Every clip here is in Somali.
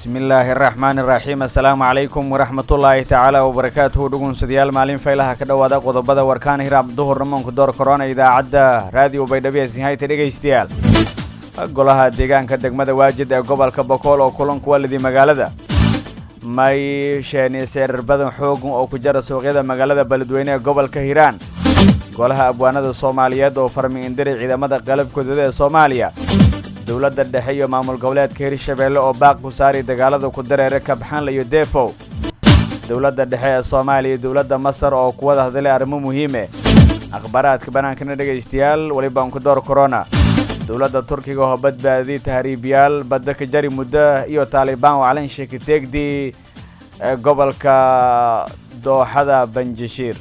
bismillaahi raxmaani raxiim assalaamu calaykum waraxmatullaahi tacaala wabarakaatuhu dhugunsadyaal maalin faylaha ka dhowaada qodobada warkaan hiraab duhur namoonka door korona idaacadda raadiyo baydhabo sinhayta dhegaystayaal golaha deegaanka degmada waajid ee gobolka bokool oo kulanku walidii magaalada may sheeni seerar badan xoog oo ku jira suuqyada magaalada beledweyne ee gobolka hiiraan golaha abwaanada Soomaaliyeed oo farmi indiri ciidamada qalabkooda ee Soomaaliya dawladda dhexe iyo maamul goboleedka Hirshabeelle oo baaq ku saari dagaalada ku dareere kabxan iyo deefow dawladda dhexe ee Soomaaliya iyo dawladda Masar oo ku wada hadlay arrimo muhiim ah akhbaraadka banaanka dhageystayaal waliba aan ku door corona dawladda Turkiga oo badbaadiyay tahriibiyaal badda ka jari muddo iyo Taliban oo calan sheeki teegdi gobolka dooxada Banjashir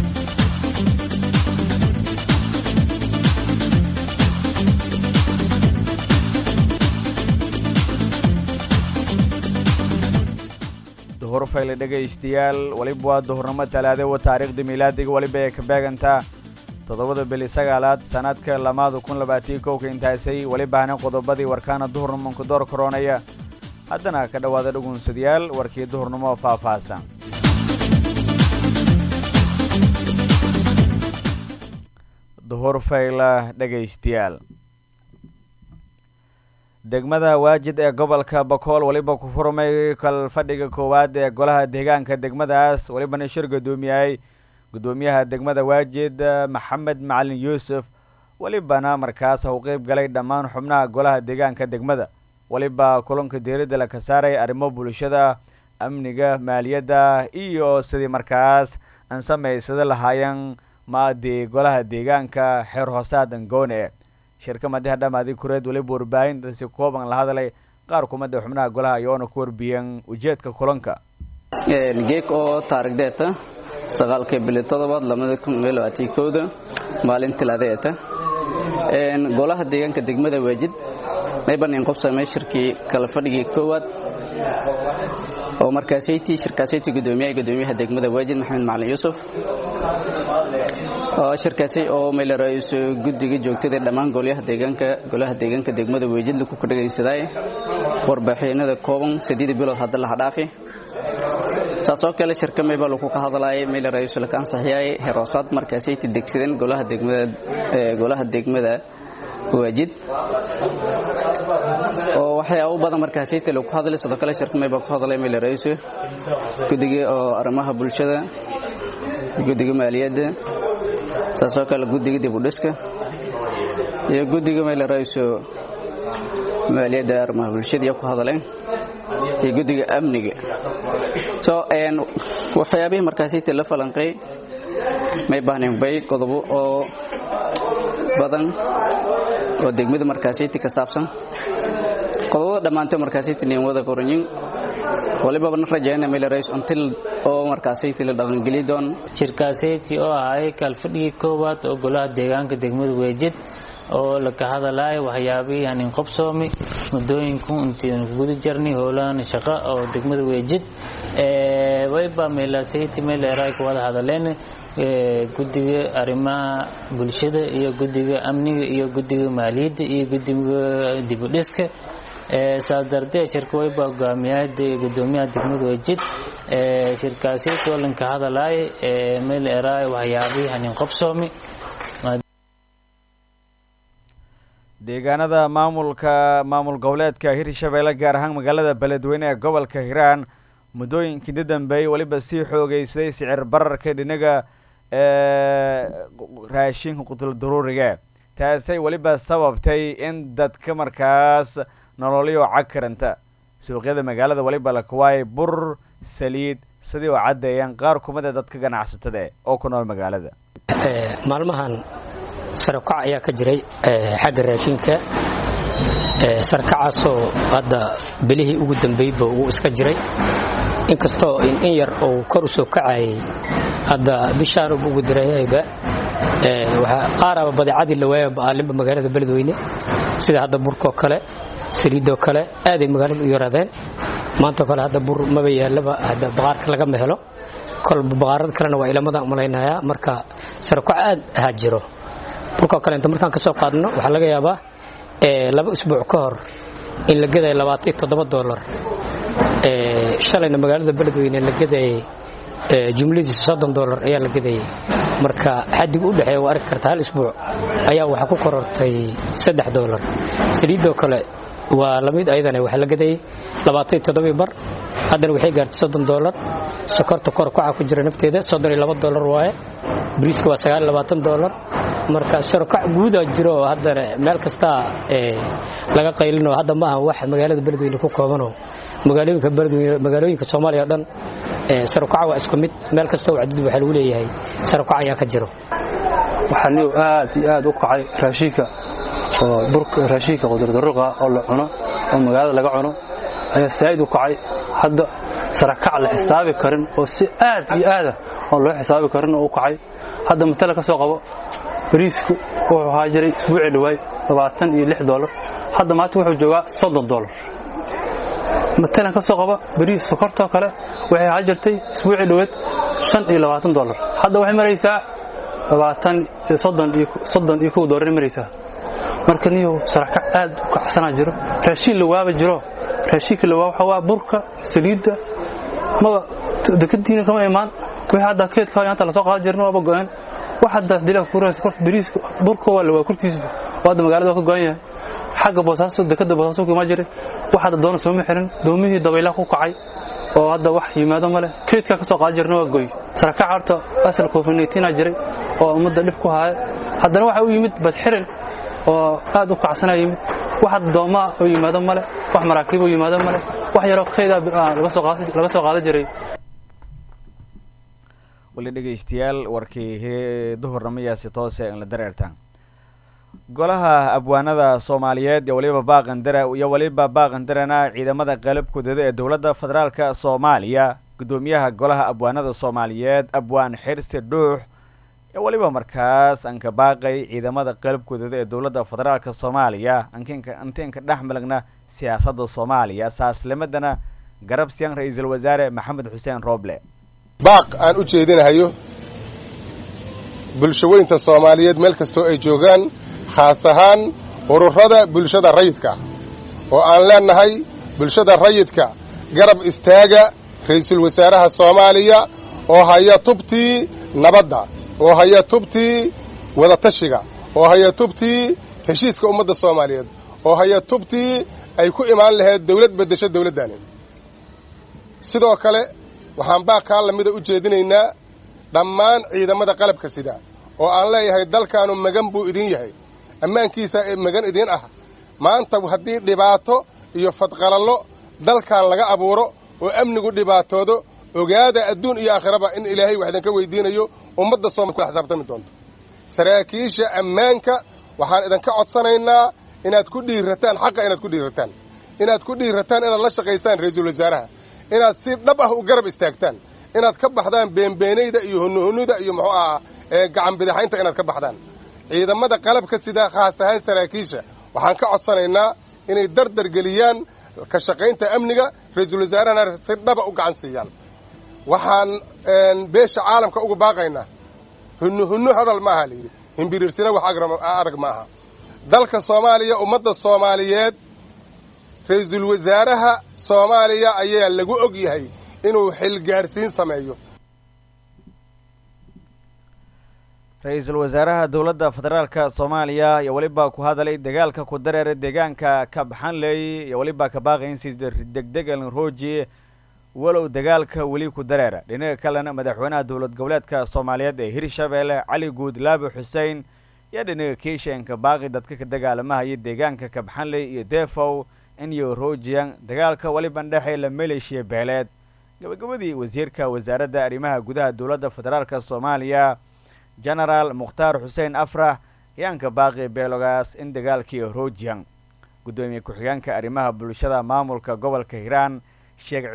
horfayl dhageystayaal waliba waa duhurnimo talaade oo taariikhda miilaadiga waliba ay ka beegantaa 7 bil 9aad sanadka 2021 intaasay waliba aan qodobadii warkaana duhurnimo ku door koronaya haddana ka dhawaada dhugunsadayaal warkii duhurnimo faahfaahsan duhurfayl dhageystayaal degmada waajid ee gobolka bokool waliba ku furmay kal fadhiga koowaad ee golaha deegaanka degmadaas waliba shir gudoomiyaha degmada waajid maxamed macalin yuusuf walibana markaas uu qayb galay dhammaan xubnaha golaha deegaanka degmada waliba kulanka diiradda la ka saaray arrimo bulshada amniga maaliyadda iyo sidii markaas aan sameysada lahaayeen maadii golaha deegaanka xeer hoosaad ngoone shirka madaxda dhamaadii kureed waliba warbaahinta si kooban la hadlay qaar kumada xubnaha golaha ayoona ku warbiyeen ujeedka kulanka geek oo taariikhdeeta 9 bil 7 2021 maalintii ladeeta golaha deegaanka degmada waajid ayban qabsamay shirkii kala fadhigii koowaad oo markaasayti shirkaasayti gudoomiyaha degmada waajid maxamed macalin yuusuf oo shirkaasay oo meel ra'iis guddiga joogtada dhamaan golaha deegaanka degmada waajid ku dhageysaday warbaahinada kooban 8 bilood hadda la dhaafay saasoo kale shirka meeba lagu ka hadlaayay meel ra'iis la kan saxiyay heroosad markaasayti degsideen golaha degmada waajid oo waxyaabo badan markaasayti lagu hadlay sidoo kale shirka meeba ku hadlay meel ra'iis guddiga oo arrimaha bulshada guddiga maaliyadda saasoo kale guddiga dib u dhiska iyo guddiga meel ra'iis maaliyadda arrimaha bulshada ku hadleen iyo guddiga amniga waxyaabihii markaasayti la falanqay may baahneen bay qodobo oo badan oo degmada markaasayti ka saabsan qodobada dhamaantay markaasayti nin wada qoranyin waliba ban rajaynaa meel ra'iis until oo markaasayti la dhaqangeli doon shirkaasayti oo ahay kal fadhigi koowaad oo golaha deegaanka degmada waajid oo la ka hadalay waxyaabihii aan qabsoomay mudooyinku intii guud jarnay hoolaan shaqo oo degmada waajid wayba meelasayti meel raay ku wada hadaleen guddiga arrimaha bulshada iyo guddiga amniga iyo guddiga maaliyadda iyo guddiga dib u dhiska saadardee shirka wayba gudoomiyaha degmada waajid shirkaasayt oo lan ka hadalay meel raay waxyaabihii aan qabsoomay deegaanada maamul goboleedka Hirshabeelle gaar ahaan magaalada beledweyne ee gobolka Hiiraan mudooyinkii dambeeyay waliba si xoogeysay sicir bararka dhinaga raashinka qutul daruuriga taasay waliba sababtay in dadka markaas nololiyo cakaranta suuqyada magaalada waliba la kuwaay bur saliid sidii oo cadeeyaan qaar kumada dadka ganacsatada oo ku nool magaalada maalmahan sarakac ayaa ka jiray xagga raashinka sarkacaasoo hadda bilihii ugu dambeeyay uu iska jiray inkastoo in yar oo kor u soo kacay hadda bishaan ugu dirayayba waxa qaaraba badeecadii la waayay baalimba magaalada beledweyne sida hadda burko kale saliido kale aad ay magaalada u yaraadeen maanta kale hadda bur maba yaalaba hadda baqaarka laga mehelo kol baqaarada kalena waa ilamada umaleynaya marka sarakac aad ha jiro burko kale inta markaan ka soo qaadno waxa laga yaabaa 2 usbuuc ka hor in la gaday $27 shalayna magaalada beledweyne la gaday jumladiisa $30 ayaa la gaday marka xaddiga u dhaxeeya waa arki kartaa hal isbuuc ayaa waxa ku korortay $3 saliidoo kale waa lamid ayadana waxa la gaday 27 bar haddana waxay gaartay $30 sokorta kor kaca ku jira nafteeda $32 waaye bariiska waa $29 marka sharkac guud ah jiro haddana meel kasta laga qaylino hadda ma aha wax magaalada beledweyne ku koobano magaalooyinka Soomaaliya dhan sharkac waa isku mid meel kasta oo cadid waxa lagu leeyahay sharkac ayaa ka jiro waxaan aad u kacay raashinka oo burka raashinka qudradarruqa oo la cuno oo magaalada laga cuno ayaa saayid u kacay hadda sharkac la xisaabi karin oo si aad oo loo xisaabi karin oo u kacay hadda matala ka soo qabo bariisku wuxuu haajiray isbuucii dhawaay $26 hadda maanta wuxuu joogaa $30 matala ka soo qabo bariis sokorta kale waxay haajirtay isbuucii dhawaad $25 hadda waxay maraysaa $30 maraysaa marka niyo saraka aad u kacsana jiro raashin la waaba jiro raashinka la waxa waa burka saliidda ma dekadiina kama imaan wixii hadda keedka inta la soo qaad jirno aba go'an waxa dilaa ku raas kort bariiska burka wala waa kurtiisa wada magaalada ka go'an yahay xagga boosaaso dekada boosaaso kuma jiray waxa doona soo xiran doomihii dabaylaha ku kacay oo hadda wax yimaado male keedka ka soo qaad jirno waa go'ay saraka carta asal COVID-19 jiray oo umada dib ku haay haddana waxa uu yimid bad xiran oo aad u kacsanay waxa dooma oo yimaado male wax maraakiib oo yimaado male wax yar oo qeyda laga soo qaad jiray wali dhageystayaal warkii duhurnimadaasi toos ah in la dareertaan golaha abwaanada Soomaaliyeed iyo waliba baaqandarana ciidamada qalabkooda ee dawladda federaalka Soomaaliya gudoomiyaha golaha abwaanada Soomaaliyeed abwaan Xirsi Dhuux iyo waliba markaas aan ka baaqay ciidamada qalabkooda ee dawladda federaalka Soomaaliya anka dhaxmalagna siyaasadda Soomaaliya asaaslimadana garab siyan ra'iisul wasaare Maxamed Xuseen Rooble baaq aan u jeedinayo bulshooyinka Soomaaliyeed meel kasta ay joogaan khaas ahaan ururada bulshada rayidka oo aan leenahay bulshada rayidka garab istaaga ra'iisul wasaaraha Soomaaliya oo haya tubtii nabadda oo haya tubtii wada tashiga oo haya tubtii heshiiska ummadda Soomaaliyeed oo haya tubtii ay ku imaan lahayd dawlad bedesho dawladdan sidoo kale waxaan baaqaan lamida u jeedinaynaa dhammaan ciidamada qalabka sida oo aan leeyahay dalkaanu magan buu idin yahay ammaankiisa magan idin ah maanta haddii dhibaato iyo fadqalallo dalkan laga abuuro oo amnigu dhibaatoodo ogaada adduun iyo aakhiraba in ilaahay wax idinka weydiinayo ummadda Soomaaliyeed ku xisaabtami doonto saraakiisha ammaanka waxaan idinka codsanaynaa inaad ku dhiirataan xaqa inaad ku dhiirataan inaad la shaqaysaan ra'iisul wasaaraha inaad si dhab ah u garab istaagtaan inaad ka baxdaan beenbeenayda iyo hunnuhunida iyo gacan bidaxaynta inaad ka baxdaan ciidamada qalabka sida khaas ahaan saraakiisha waxaan ka codsanaynaa inay dardar geliyaan ka shaqaynta amniga ra'iisul wasaarahana si dhab u gacan siiyaan waxaan beesha caalamka ugu baaqaynaa hunnuhunnu hadal ma aha leeyahay himbiriirsina wax arag ma aha dalka Soomaaliya ummadda Soomaaliyeed ra'iisul wasaaraha Soomaaliya ayaa lagu og yahay inuu xil gaarsiin sameeyo ra'iisul wasaaraha dawladda federaalka Soomaaliya iyo waliba ku hadalay dagaalka ku dareeray deegaanka Kabxanley iyo waliba ka baaqayn si degdeg ah rooji walow dagaalka wali ku dareera dhinaca kalena madaxweynaha dawlad goboleedka Soomaaliyeed ee Hirshabelle Cali Guudlaabe Xuseen iyo dhinaca Kiishanka baaqi dadka ka dagaalamaya deegaanka Kabxanley iyo Deefow in iyo roojiyaan dagaalka waliba dhaxay la maleeshiya beeleed gabagabadii wasiirka wasaaradda arrimaha gudaha dawladda federaalka Soomaaliya General Mukhtaar Xuseen Afrax yaanka baaqi beelogaas in dagaalkii roojiyaan gudoomiye ku-xigeenka arrimaha bulshada maamulka gobolka Hiiraan Sheekh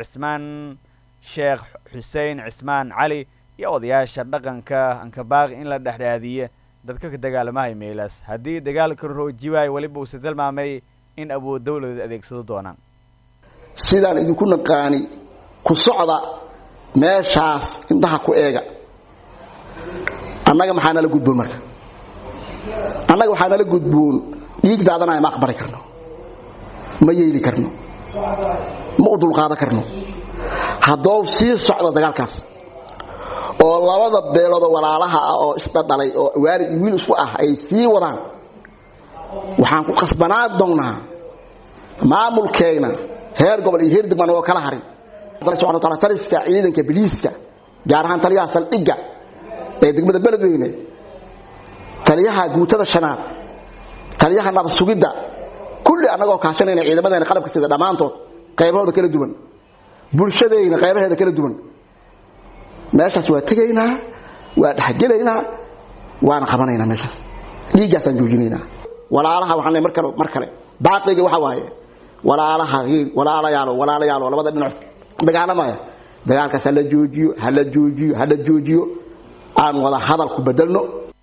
Xuseen Cismaan Cali iyo odayaasha dhaqanka anka baaqi in la dhaxdhaadiyo dadka ka dagaalamaya meelaas haddii dagaalka roojiwaay waliba uu tilmaamay in awood dawladda adeegsado doonaan sidaan idinku naqaani ku socda meeshaas indhaha ku eega annaga maxaa nala gudboon marka annaga waxaa nala gudboon dhiig daadanaya ma aqbali karno ma yeeli karno ma u dulqaadan karno haddoo sii socdo dagaalkaas oo labada beelood walaalaha ah oo isdhalay oo waalid iyo wiil isku ah ay sii wadaan waxaan ku qasbanaa doonaa maamulkeena heer gobol iyo heer degmo oo kala harin Allah subhanahu wa ta'ala taliska ciidanka biliiska gaar ahaan taliyaha saldhigga ee degmada Beledweyne taliyaha guutada shanaad taliyaha nabad sugidda kulli anagoo kaashanayna ciidamadeena qalabka sida dhamaantood qaybahooda kala duwan bulshadeena qaybaheeda kala duwan meeshaas waa tagaynaa waa dhaxgelaynaa waana qabanaynaa meeshaas dhiigaas aan joojinaynaa walaalaha waxaan mar kale baaqiga waxa waaye walaalayaalo labada dhinac dagaalamaya dagaalkaas hala joojiyo aan wada hadal ku bedelno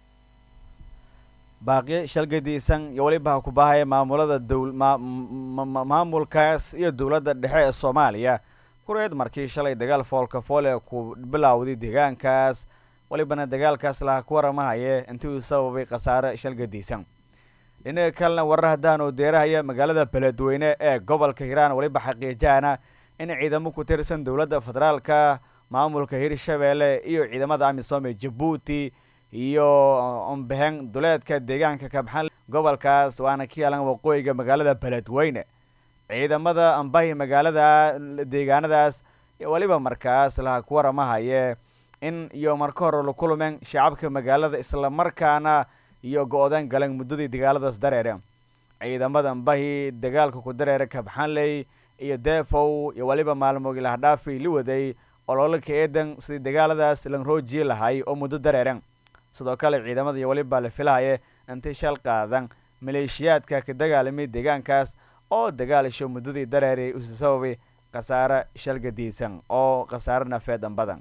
baaqi shalgadiisan iyo waliba ku baahaya maamulada maamulkaas iyo dawladda dhexe ee Soomaaliya kureed markii shalay dagaal foolka foole ku bilowday deegaankaas walibana dagaalkaas la ku waramahaye intii uu sababay khasaare shalgadiisan dhinaca kalena warar hadaan oo deerahaya magaalada Beledweyne ee gobolka Hiiraan waliba xaqiijana in ciidamo ku tirsan dawladda federaalka maamulka Hirshabeelle iyo ciidamada amisom ee Djibouti iyo umbahang duleedka deegaanka Kabxan gobolkaas waana ka yalan waqooyiga magaalada Beledweyne ciidamada ambahi magaalada deegaanadaas waliba markaas la ku waramahaye in iyo marka hore la kulmeen shacabka magaalada isla markaana iyo go'dan galan muddadii dagaaladaas dareere ciidamada ambahi dagaalka ku dareere Kabxanley iyo Defow iyo waliba maalmood la dhaafay li waday ololka eedan si dagaaladaas lan roojii lahay oo muddo dareeran sidoo kale ciidamada iyo waliba la filaayay intay shal qaadan maleeshiyaadka ka dagaalamay deegaankaas oo dagaalasho muddadii dareeray u sababay khasaare shalgadiisan oo khasaare nafeed badan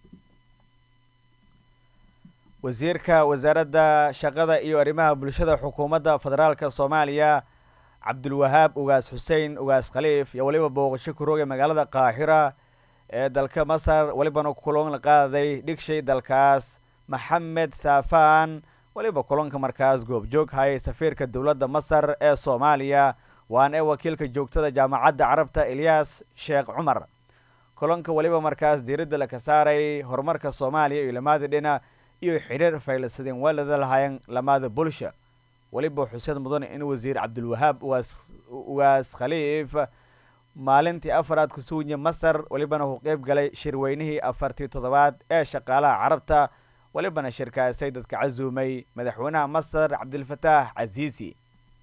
wasiirka wasaaradda shaqada iyo arrimaha bulshada xukuumadda federaalka Soomaaliya Cabdulwahaab Ugaas Xuseen Ugaas Khaliif iyo waliba booqasho ku roogay magaalada Qaahira ee dalka Masar walibana kulan la qaaday dhigshay dalkaas Maxamed Saafaan waliba kulanka markaas goobjoog hay safiirka dawladda Masar ee Soomaaliya waana wakiilka joogtada jaamacadda Carabta Ilyas Sheekh Umar kulanka waliba markaas diiradda la ka saaray horumarka Soomaaliya iyo lamada dhina iyo xiriir faylasadeen walada lahayn lamada bulsho waliba xusid mudan in wasiir Cabdulwahaab Ugaas Khaliif maalintii afraad ku suunya Masar walibana uu qayb galay shirweynihii 47 ee shaqaalaha Carabta walibana shirkaasay dadka casuumay madaxweynaha Masar Abdul Fattah Azizi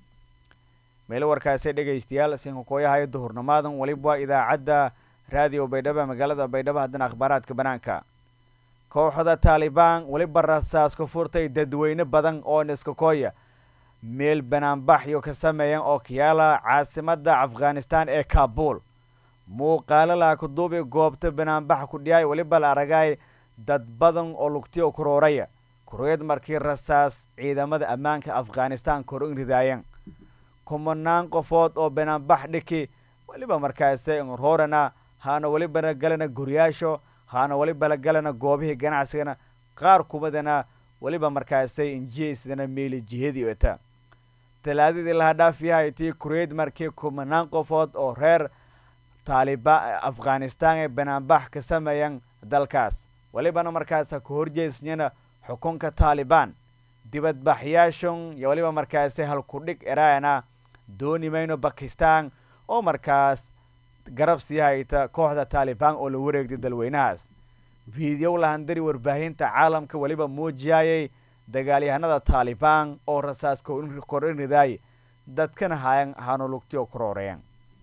meel warkaasay dhageystayaal siin ku yahay duhurnimaadan waliba idaacadda radio Baydhabo magaalada Baydhabo hadana akhbaaraadka banaanka kooxda Taliban waliba rasaas ku furtay dadweyne badan oo iska kooya meel banaanbax iyo ka sameeyeen oo kiyaala caasimadda Afghanistan ee Kabul muuqaalo la ku duubay goobta banaanbax ku dhiyay waliba la aragay dad badan oo lugtiyo ku rooraya kureed markii rasaas ciidamada ammaanka Afghanistan korin ridaayeen kumanaan qofood oo banaanbax dhiki waliba markaasay roorana haana waliba galana guriyaasho haana waliba la galana goobihii ganacsiga qaar kumadana waliba markaasay injiisna meeli jihadii wata talaadidii la dhaafiyay tii kureed markii kumanaan qofood oo reer Taliban Afghanistan ee banaanbax ka sameeyeen dalkaas walibana markaas ku horjeesnayna xukunka Taliban dibadbaxyaashan iyo waliba markaas hal ku dhig Iran dooni mayno Pakistan oo markaas garab siiyayta kooxda Taliban oo la wareegay dalweynahaas video la handari warbaahinta caalamka waliba muujiyay dagaalyahanada Taliban oo rasaas korin riday dadkana haano lugtiyo kurooreen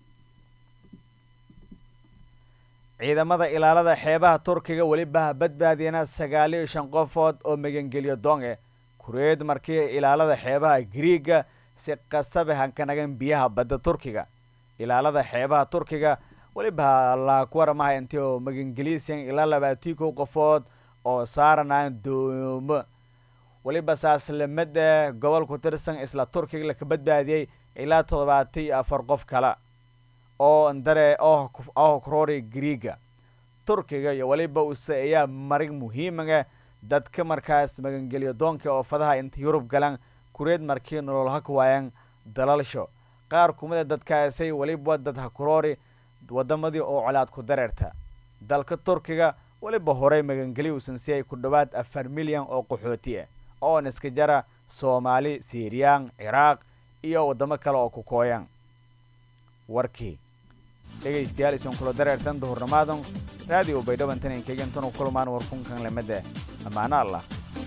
ciidamada ilaalada xeebaha Turkiga waliba badbaadiyana 9 qofood oo magangeliyo doonge kureed markii ilaalada xeebaha Greega si qasab ah kanagan biyaha badda Turkiga ilaalada xeebaha Turkiga waliba la ku waramahay intii magangeliisan ilaa 20 qofood oo saaranaan doomo waliba saaslamada gobol ku tirsan isla Turkiga la ka badbaadiyay ilaa 74 qof kala oo andare oo kroori Greega Turkiga iyo waliba uu saaya marig muhiim ah dadka markaas magangeliyo doonka oo fadaha inta Yurub galan kureed markii nolol ha ku waayeen dalalsho qaar kumada dadkaasay waliba dad ha kroori wadamadii oo colaad ku dareerta dalka Turkiga waliba horey magangeli uusan si ay ku dhawaad 4 milyan oo qaxooti ah oo iska jara Soomaali, Siiriyaan, Ciraaq iyo wadamo kale oo ku kooyan warkii dhegeystayaal isan kula dareertan duhurnimaadan radio Baydhabo intaan kagantan oo kulmaan warkunkan lamada amaana Allah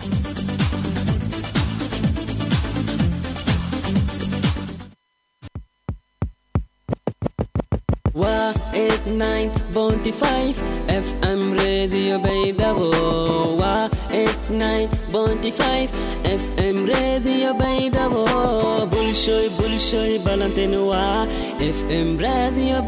Wa 89.5 FM Radio Baydhabo Wa 89.5 FM Radio Baydhabo Bulshoy bulshoy balantenu wa FM Radio